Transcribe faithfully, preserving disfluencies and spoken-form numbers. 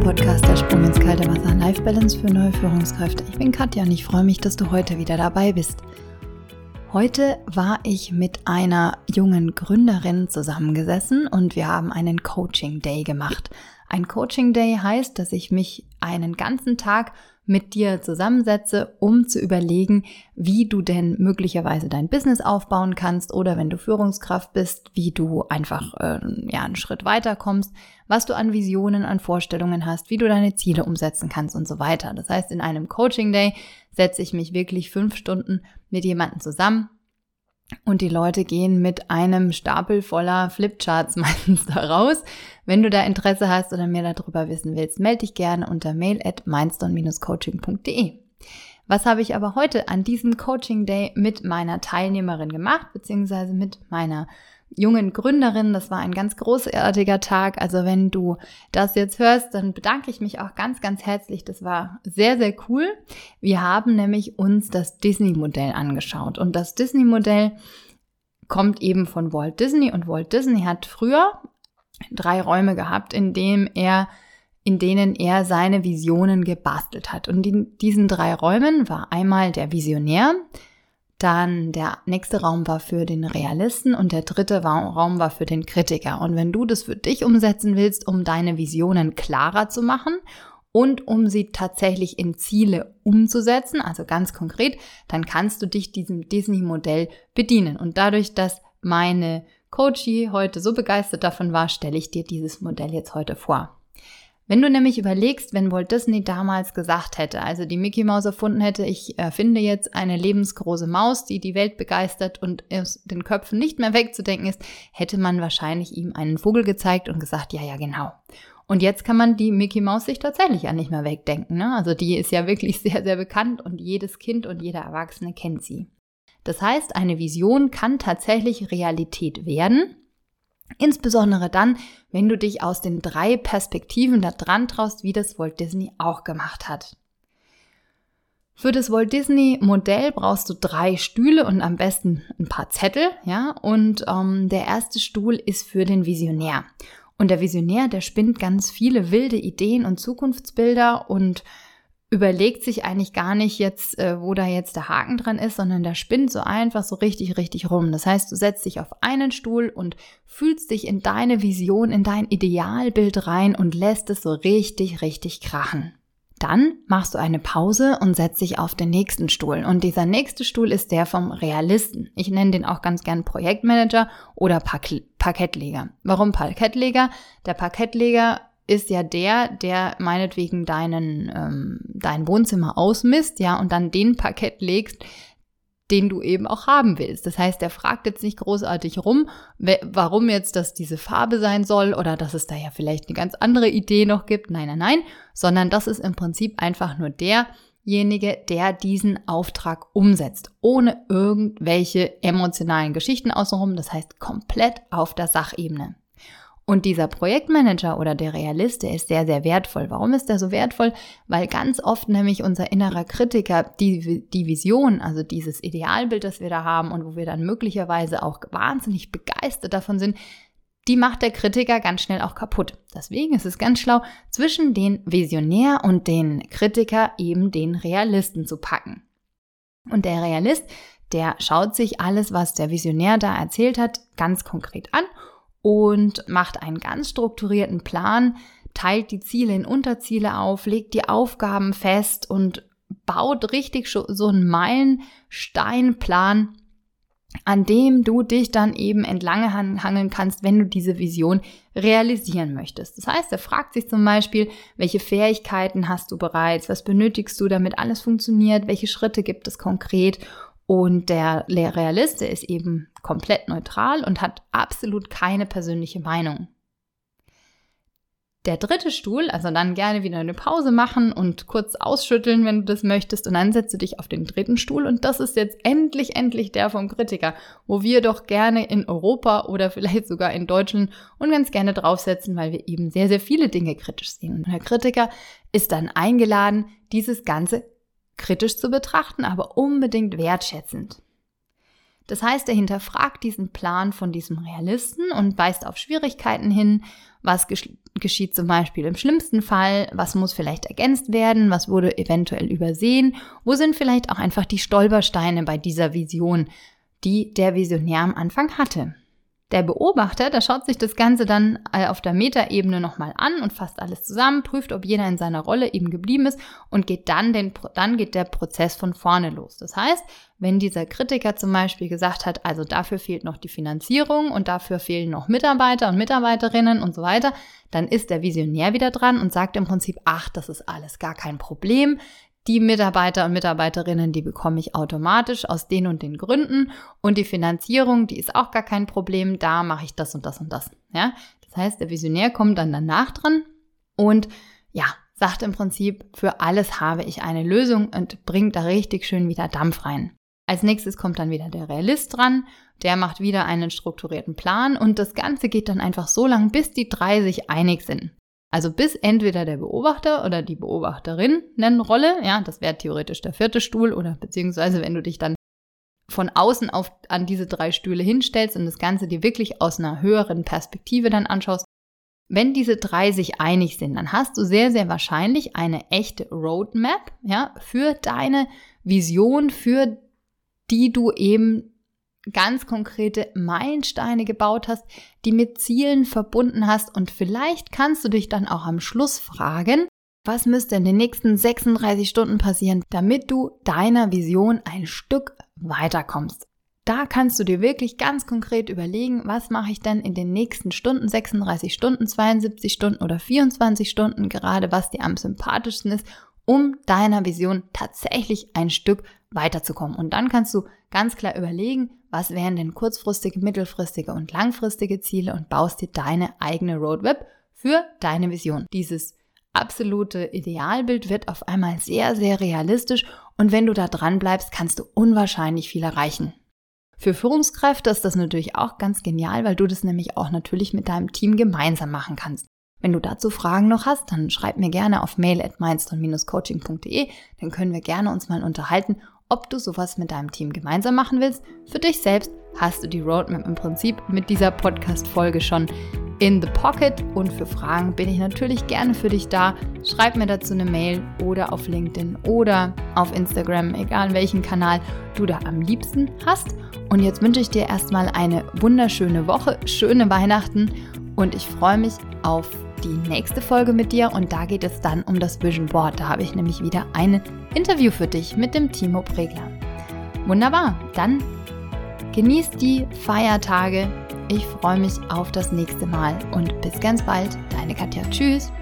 Podcast Der Sprung ins kalte Wasser, Life Balance für neue Führungskräfte. Ich bin Katja und ich freue mich, dass du heute wieder dabei bist. Heute war ich mit einer jungen Gründerin zusammengesessen und wir haben einen Coaching Day gemacht. Ein Coaching Day heißt, dass ich mich einen ganzen Tag mit dir zusammensetze, um zu überlegen, wie du denn möglicherweise dein Business aufbauen kannst oder wenn du Führungskraft bist, wie du einfach äh, ja, einen Schritt weiter kommst, was du an Visionen, an Vorstellungen hast, wie du deine Ziele umsetzen kannst und so weiter. Das heißt, in einem Coaching Day setze ich mich wirklich fünf Stunden mit jemandem zusammen und die Leute gehen mit einem Stapel voller Flipcharts meistens da raus. Wenn du da Interesse hast oder mehr darüber wissen willst, melde dich gerne unter mail at mindstone dash coaching punkt de. Was habe ich aber heute an diesem Coaching Day mit meiner Teilnehmerin gemacht, beziehungsweise mit meiner jungen Gründerin? Das war ein ganz großartiger Tag. Also wenn du das jetzt hörst, dann bedanke ich mich auch ganz, ganz herzlich. Das war sehr, sehr cool. Wir haben nämlich uns das Disney-Modell angeschaut. Und das Disney-Modell kommt eben von Walt Disney. Und Walt Disney hat früher drei Räume gehabt, in dem er, in denen er seine Visionen gebastelt hat. Und in diesen drei Räumen war einmal der Visionär, dann der nächste Raum war für den Realisten und der dritte Raum war für den Kritiker. Und wenn du das für dich umsetzen willst, um deine Visionen klarer zu machen und um sie tatsächlich in Ziele umzusetzen, also ganz konkret, dann kannst du dich diesem Disney-Modell bedienen. Und dadurch, dass meine Coachie heute so begeistert davon war, stelle ich dir dieses Modell jetzt heute vor. Wenn du nämlich überlegst, wenn Walt Disney damals gesagt hätte, also die Mickey Maus erfunden hätte, ich erfinde jetzt eine lebensgroße Maus, die die Welt begeistert und aus den Köpfen nicht mehr wegzudenken ist, hätte man wahrscheinlich ihm einen Vogel gezeigt und gesagt, ja, ja, genau. Und jetzt kann man die Mickey Maus sich tatsächlich ja nicht mehr wegdenken, ne? Also die ist ja wirklich sehr, sehr bekannt und jedes Kind und jeder Erwachsene kennt sie. Das heißt, eine Vision kann tatsächlich Realität werden. Insbesondere dann, wenn du dich aus den drei Perspektiven da dran traust, wie das Walt Disney auch gemacht hat. Für das Walt Disney Modell brauchst du drei Stühle und am besten ein paar Zettel, ja. Und ähm, der erste Stuhl ist für den Visionär. Und der Visionär, der spinnt ganz viele wilde Ideen und Zukunftsbilder und überlegt sich eigentlich gar nicht jetzt, äh, wo da jetzt der Haken dran ist, sondern der spinnt so einfach so richtig, richtig rum. Das heißt, du setzt dich auf einen Stuhl und fühlst dich in deine Vision, in dein Idealbild rein und lässt es so richtig, richtig krachen. Dann machst du eine Pause und setzt dich auf den nächsten Stuhl. Und dieser nächste Stuhl ist der vom Realisten. Ich nenne den auch ganz gern Projektmanager oder Park- Parkettleger. Warum Parkettleger? Der Parkettleger ist ja der, der meinetwegen deinen, ähm, dein Wohnzimmer ausmisst, ja, und dann den Parkett legst, den du eben auch haben willst. Das heißt, der fragt jetzt nicht großartig rum, warum jetzt das diese Farbe sein soll oder dass es da ja vielleicht eine ganz andere Idee noch gibt. Nein, nein, nein, sondern das ist im Prinzip einfach nur derjenige, der diesen Auftrag umsetzt, ohne irgendwelche emotionalen Geschichten außenrum. Das heißt, komplett auf der Sachebene. Und dieser Projektmanager oder der Realist, der ist sehr, sehr wertvoll. Warum ist der so wertvoll? Weil ganz oft nämlich unser innerer Kritiker die, die Vision, also dieses Idealbild, das wir da haben und wo wir dann möglicherweise auch wahnsinnig begeistert davon sind, die macht der Kritiker ganz schnell auch kaputt. Deswegen ist es ganz schlau, zwischen den Visionär und den Kritiker eben den Realisten zu packen. Und der Realist, der schaut sich alles, was der Visionär da erzählt hat, ganz konkret an und macht einen ganz strukturierten Plan, teilt die Ziele in Unterziele auf, legt die Aufgaben fest und baut richtig so einen Meilensteinplan, an dem du dich dann eben entlang hangeln kannst, wenn du diese Vision realisieren möchtest. Das heißt, er fragt sich zum Beispiel, welche Fähigkeiten hast du bereits, was benötigst du, damit alles funktioniert, welche Schritte gibt es konkret. Und der Realist, der ist eben komplett neutral und hat absolut keine persönliche Meinung. Der dritte Stuhl, also dann gerne wieder eine Pause machen und kurz ausschütteln, wenn du das möchtest. Und dann setzt du dich auf den dritten Stuhl und das ist jetzt endlich, endlich der vom Kritiker, wo wir doch gerne in Europa oder vielleicht sogar in Deutschland und ganz gerne draufsetzen, weil wir eben sehr, sehr viele Dinge kritisch sehen. Und der Kritiker ist dann eingeladen, dieses Ganze kritisch zu betrachten, aber unbedingt wertschätzend. Das heißt, er hinterfragt diesen Plan von diesem Realisten und weist auf Schwierigkeiten hin. Was gesch- geschieht zum Beispiel im schlimmsten Fall? Was muss vielleicht ergänzt werden? Was wurde eventuell übersehen? Wo sind vielleicht auch einfach die Stolpersteine bei dieser Vision, die der Visionär am Anfang hatte? Der Beobachter, der schaut sich das Ganze dann auf der Metaebene nochmal an und fasst alles zusammen, prüft, ob jeder in seiner Rolle eben geblieben ist und geht dann, den, dann geht der Prozess von vorne los. Das heißt, wenn dieser Kritiker zum Beispiel gesagt hat, also dafür fehlt noch die Finanzierung und dafür fehlen noch Mitarbeiter und Mitarbeiterinnen und so weiter, dann ist der Visionär wieder dran und sagt im Prinzip, ach, das ist alles gar kein Problem. Die Mitarbeiter und Mitarbeiterinnen, die bekomme ich automatisch aus den und den Gründen und die Finanzierung, die ist auch gar kein Problem, da mache ich das und das und das. Ja? Das heißt, der Visionär kommt dann danach dran und ja, sagt im Prinzip, für alles habe ich eine Lösung und bringt da richtig schön wieder Dampf rein. Als nächstes kommt dann wieder der Realist dran, der macht wieder einen strukturierten Plan und das Ganze geht dann einfach so lang, bis die drei sich einig sind. Also bis entweder der Beobachter oder die Beobachterin eine Rolle, ja, das wäre theoretisch der vierte Stuhl oder beziehungsweise wenn du dich dann von außen auf, an diese drei Stühle hinstellst und das Ganze dir wirklich aus einer höheren Perspektive dann anschaust. Wenn diese drei sich einig sind, dann hast du sehr, sehr wahrscheinlich eine echte Roadmap, ja, für deine Vision, für die du eben ganz konkrete Meilensteine gebaut hast, die mit Zielen verbunden hast und vielleicht kannst du dich dann auch am Schluss fragen, was müsste in den nächsten sechsunddreißig Stunden passieren, damit du deiner Vision ein Stück weiterkommst. Da kannst du dir wirklich ganz konkret überlegen, was mache ich denn in den nächsten Stunden, sechsunddreißig Stunden, zweiundsiebzig Stunden oder vierundzwanzig Stunden, gerade was dir am sympathischsten ist, um deiner Vision tatsächlich ein Stück weiterzukommen. Und dann kannst du ganz klar überlegen, was wären denn kurzfristige, mittelfristige und langfristige Ziele und baust dir deine eigene Roadmap für deine Vision. Dieses absolute Idealbild wird auf einmal sehr, sehr realistisch und wenn du da dran bleibst, kannst du unwahrscheinlich viel erreichen. Für Führungskräfte ist das natürlich auch ganz genial, weil du das nämlich auch natürlich mit deinem Team gemeinsam machen kannst. Wenn du dazu Fragen noch hast, dann schreib mir gerne auf mail at mindstone dash coaching punkt de, dann können wir gerne uns mal unterhalten, ob du sowas mit deinem Team gemeinsam machen willst. Für dich selbst hast du die Roadmap im Prinzip mit dieser Podcast-Folge schon in the pocket und für Fragen bin ich natürlich gerne für dich da. Schreib mir dazu eine Mail oder auf LinkedIn oder auf Instagram, egal welchen Kanal du da am liebsten hast. Und jetzt wünsche ich dir erstmal eine wunderschöne Woche, schöne Weihnachten und ich freue mich auf die nächste Folge mit dir und da geht es dann um das Vision Board. Da habe ich nämlich wieder ein Interview für dich mit dem Timo Pregler. Wunderbar, dann genießt die Feiertage. Ich freue mich auf das nächste Mal und bis ganz bald. Deine Katja. Tschüss.